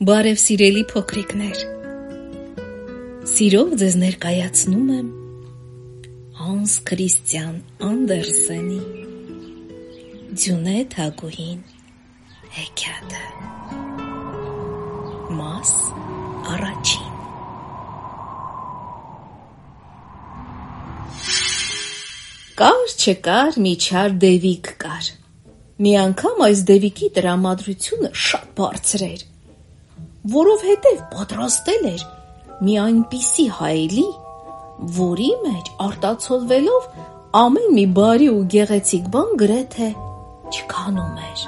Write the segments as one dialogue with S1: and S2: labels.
S1: Բարև սիրելի փոքրիկներ, սիրով ձեզ ներկայացնում եմ Հանս Քրիստիան Անդերսենի Ձյունե Թագուհին հեքիաթը, մաս առաջին։ Կար չկար մի չար դևիկ կար։ Մի անգամ այս դևիկի տրամադրությունը շատ բարձր էր, որովհետև պատրաստել էր մի այնպիսի հայելի, որի մեջ արտացոլվելով ամեն մի բարի ու գեղեցիկ բան գրեթե չքանում էր։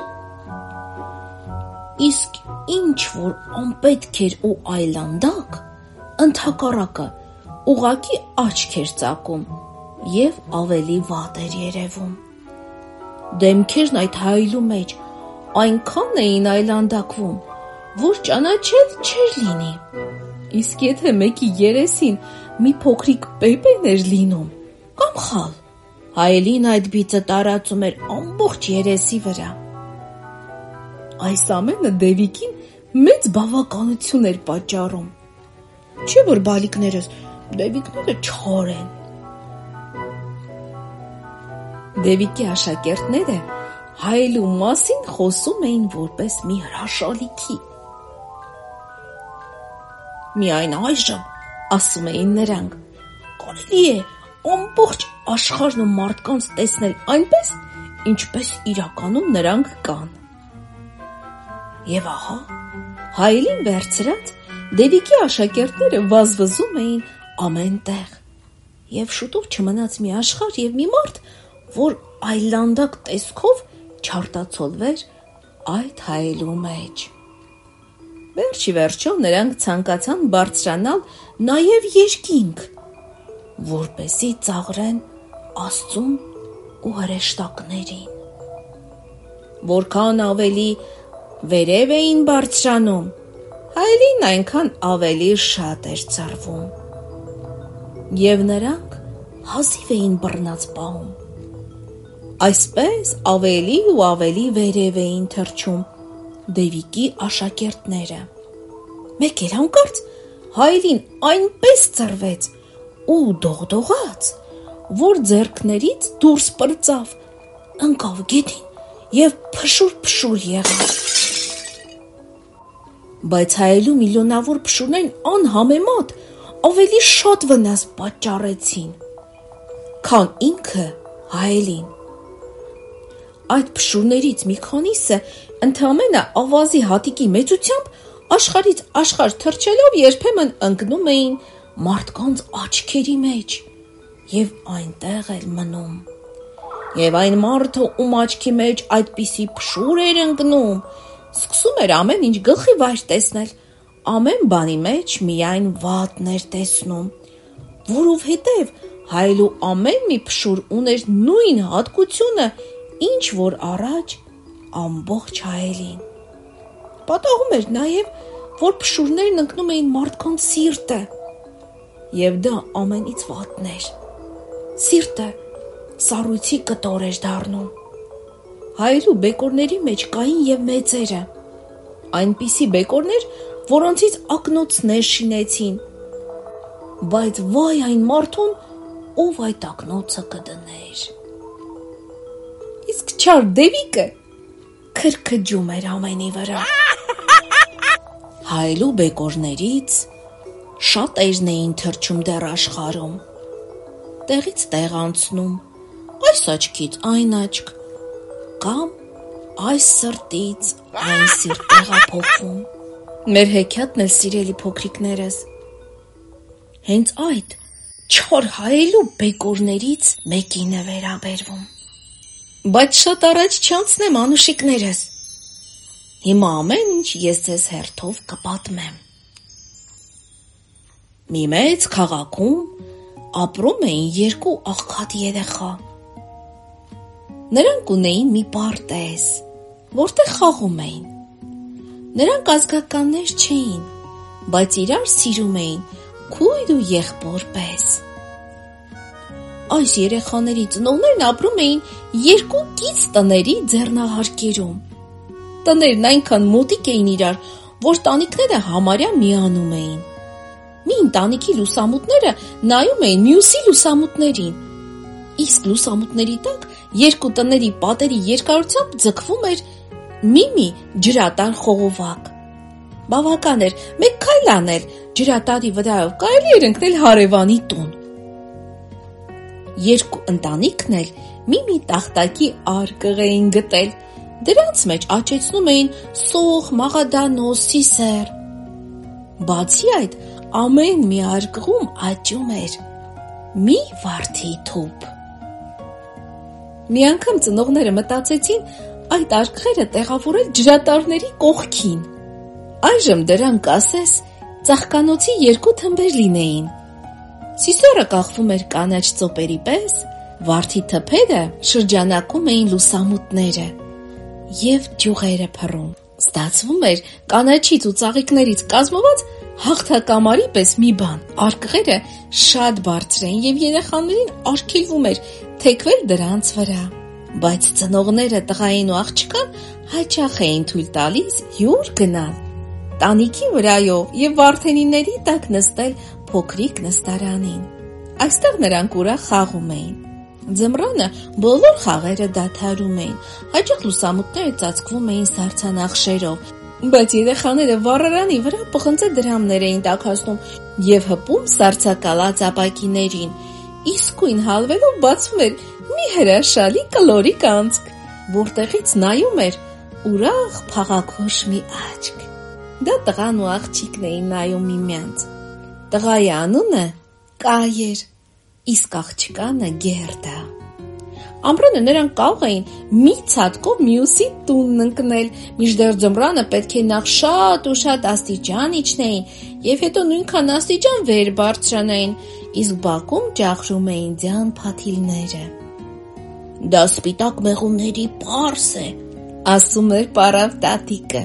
S1: Իսկ ինչ որ անպետք էր ու այլանդակ, ընդհակառակը ուղղակի աչք էր ծակում և ավելի վատ էր երևում։ Դեմքերն այդ հայելու մեջ այնքան էին այլանդակվում, որ ճանաչել չէր լինի։ Իսկ եթե մեկի երեսին մի փոքրիկ պեպեն էր լինում, կամ խալ, հայելին այդ բիծը տարածում էր ամբողջ երեսի վրա։ Այս ամենը դևիկին մեծ բավականություն էր պատճառում։ Չէ՞ որ բալիկներս դևիկները չար են։ Դևիկի աշակերտները հայելու մասին խոսում էին որպես մի հրաշալիքի։ Միայն այժմ, ասում էին նրանք, կարելի է ամբողջ աշխարհն ու մարդկանց տեսնել այնպես, ինչպես իրականում նրանք կան։ Եվ ահա, հայելին վերցրած, դևիկի աշակերտները վազվզում էին ամեն տեղ։ Եվ շուտով չմնաց մի աշխարհ և մի մարդ, որ այլանդակ տեսքով չարտացոլվեր այդ հայելու մեջ։ Վերջի վերջո նրանք ցանկացան բարձրանալ նաև երկինք, որպեսզի ծաղրեն Աստծուն ու հրեշտակներին։ Որքան ավելի վերև էին բարձրանում, հայելին այնքան ավելի շատ էր ծռվում։ Եվ նրանք հազիվ էին բռնած պահում։ Այսպես ավելի ու ավելի վերև էին թռչում դևիկի աշակերտները։ Մեկ էլ հանկարծ հայելին այնպես ծռվեց ու դողդողաց, որ ձեռքներից դուրս պրծավ, ընկավ գետին և փշուր եղավ։ Բայց հայելու միլիոնավոր փշուրներն անհամեմատ ավելի շատ վնաս պատճառեցին, քան ինքը հայելին։ Այդ փշուրներից մի քանիսը ընդամենը ավազի հատիկի մեծությամբ աշխարհից աշխարհ թռչելով երբեմն ընկնում էին մարդկանց աչքերի մեջ և այնտեղ էր մնում։ Եվ այն մարդը, ում աչքի մեջ այդպիսի փշուր էր ընկնում, սկսում էր ամեն ինչ գլխի վայր տեսնել, ամեն բանի մեջ միայն վատն էր տեսնում, որովհետև հայելու ամեն մի փշուր ուներ նույն հատկությունը, ինչ որ առաջ ամբողջ հայելին։ Պատահում էր նաև, որ փշուրներն ընկնում էին մարդկանց սիրտը, և դա ամենից վատն էր։ Սիրտը սառույցի կտոր էր դառնում։ Հայելու բեկորների մեջ կային և մեծերը, այնպիսի բեկորներ, որոնցից ակնոցներ շինեցին, բայց վայ այն մարդուն, ով այդ ակնոցը կդներ։ Իսկ չար դևիկը քրքջում էր ամենի վրա։ Հայելու բեկորներից շատերն էին թռչում դեռ աշխարհում, տեղից տեղ անցնում, այս աչքից այն աչք, կամ այս սրտից այն սիրտ տեղափոխվում։ Մեր հեքիաթն էլ, սիրելի փոքրիկներս, հենց այդ չար հայելու բեկորներից մեկին է վերաբերվում։ Բայց շատ առաջ չանցնեմ, անուշիկներս։ Հիմա ամեն ինչ ես ձեզ հերթով կպատմեմ։ Մի մեծ քաղաքում ապրում էին երկու աղքատ երեխա։ Նրանք ունեին մի պարտեզ, որտեղ խաղում էին։ Նրանք ազգականներ չէին, բայց իրար սիրում էին քույր ու եղբոր պես։ Այս երեխաների ծնողներն ապրում էին երկու կից տների ձեռնահարկերում։ Տներն այնքան մոտիկ էին իրար, որ տանիքները համարյա միանում էին։ Մի ընտանիքի լուսամուտները նայում էին մյուսի լուսամուտներին, իսկ լուսամուտների տակ երկու տների պատերի երկարությամբ ձգվում էր մի ջրատար խողովակ։ Բավական էր մեկ քայլ անել, ջրատարի վրայով կարելի էր ընկնել հարևանի տուն։ Երկու ընտանիքն էլ մի տախտակի արկղ էին գտել, դրանց մեջ աճեցնում էին սող, մաղադանոց, սիսեռ։ Բացի այդ, ամեն մի արկղում աճում էր մի վարդի թուփ։ Մի անգամ ծնողները մտածեցին այդ արկղերը տեղավորել ջրատարների կողքին։ Այժմ դրանք ասես ծաղկանոցի երկու թմբեր լինեին։ Սիսեռը կախվում էր կանաչ ծոպերի պես, վարդի թփերը շրջանակում էին լուսամուտները և ջուղերը փռում։ Ստացվում էր կանաչից ու ծաղիկներից կազմված հաղթակամարի պես մի բան։ Արկղերը շատ բարձր էին և երեխաներին արգելվում էր թեքվել դրանց վրա։ Բայց ծնողները տղային ու աղջկան հաճախ էին թույլ տալիս յուր գնալ տանիքի վրայով և վարդենիների տակ նստել փոքրիկ նստարանին։ Այստեղ նրանք ուրախ խաղում էին։ Ձմռանը բոլոր խաղերը դադարում էին, հաճախ լուսամուտները ծածկվում էին սառցանախշերով, բայց երեխաները վառարանի վրա պղնձե դրամներ էին տաքացնում և հպում սառցակալած ապակիներին, իսկույն հալվելով բացվում էր մի հրաշալի կլորիկ անցք, որտեղից նայում էր ուրախ փաղաքուշ մի աչք։ Դա տղան ու աղջիկն էին նայում միմյանց։ Տղայի անունը Կայ էր, իսկ աղջկանը Գերդա։ Ամռանը նրանք կարող էին մի ցատկով մյուսի տունն ընկնել, մինչդեռ ձմռանը պետք է նախ շատ ու շատ աստիճան իջնեին և հետո նույնքան աստիճան վեր բարձրանային, իսկ բակում ճախրում էին ձյան փաթիլները։ Դա սպիտակ մեղուների պարս է, ասում էր պարավ տատիկը։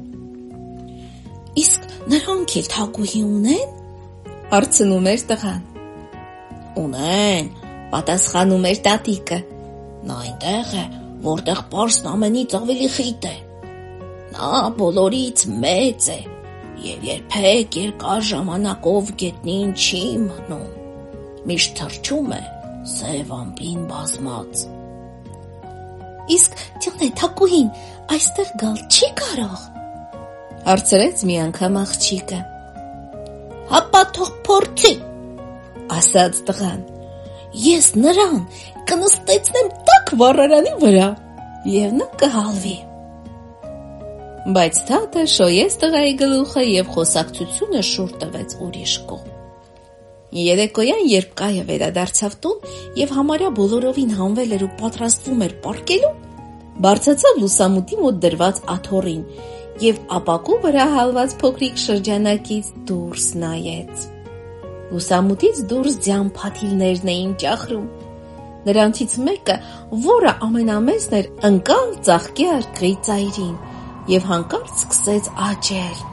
S1: Իսկ նրանք էլ թագուհի ունեն, հարցնում էր տղան։ Ունեն, պատասխանում էր տատիկը։ Նա այնտեղ է, որտեղ պարսն ամենից ավելի խիտ է։ Նա բոլորից մեծ է և երբեք երկար ժամանակով գետնին չի մնում, միշտ թռչում է սև ամպին բազմած։ Իսկ թիղնե թագուհին այստեղ գալ չի կարող, հարցրեց մի անգամ աղջիկը։ Հապա թող փորձի, ասաց տղան, ես նրան կնստեցնեմ տաք վառարանի վրա և նա կհալվի։ Բայց թաթը շոյեց տղայի գլուխը և խոսակցությունը շուռ տվեց ուրիշ կողմ։ Երեկոյան, երբ Կայը վերադարձավ տուն և համարյա բոլորովին հանվել էր ու պատրաստվում էր պառկելու, բարձրացավ լուսամուտի մոտ դրված աթոռին և ապակու վրա հալված փոքրիկ շրջանակից դուրս նայեց։ Լուսամուտից դուրս ձյան փաթիլներն էին ճախրում։ Նրանցից մեկը, որը ամենամեծն էր, ընկավ ծաղկի արկղի ծայրին և հանկարծ սկսեց աճել։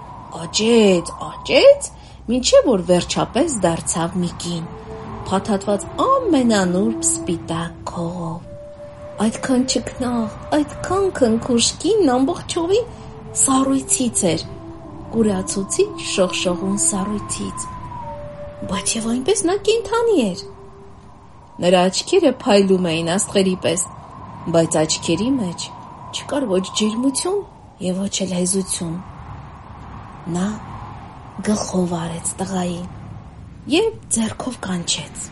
S1: Աճեց, մինչև որ վերջապես դարձավ մի կին, փաթաթված ամենանուրբ սպիտակ քողով։ Այդքան ճկնաղ, այդքան քնքուշ կինն ամբողջովին սառույցից էր, կուրացուցիչ շողշողուն սառույցից, բայց և այնպես նա կենդանի էր։ Նրա աչքերը փայլում էին աստղերի պես, բայց աչքերի մեջ չկար ոչ ջերմություն և ոչ էլ հեզություն։ Նա գլխով արեց տղային և ձեռքով կանչեց։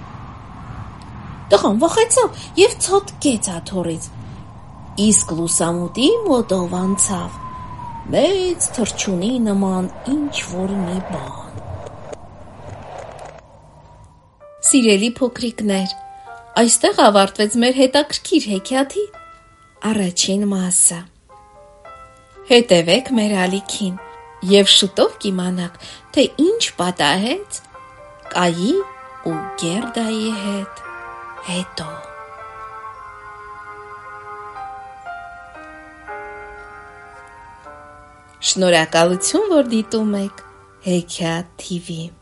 S1: Տղան վախեցավ և ցատկեց աթոռից, իսկ լուսամուտի մոտով անցավ մեծ թռչունի նման ինչ-որ մի բան։ Սիրելի փոքրիկներ, այստեղ ավարտվեց մեր հետաքրքիր հեքիաթի առաջին մասը։ Հետևեք մեր ալիքին և շուտով կիմանաք, թե ինչ պատահեց Կայի ու Գերդայի հետ հետո։ Շնորհակալություն, որ դիտում եք Հեքիաթ TV։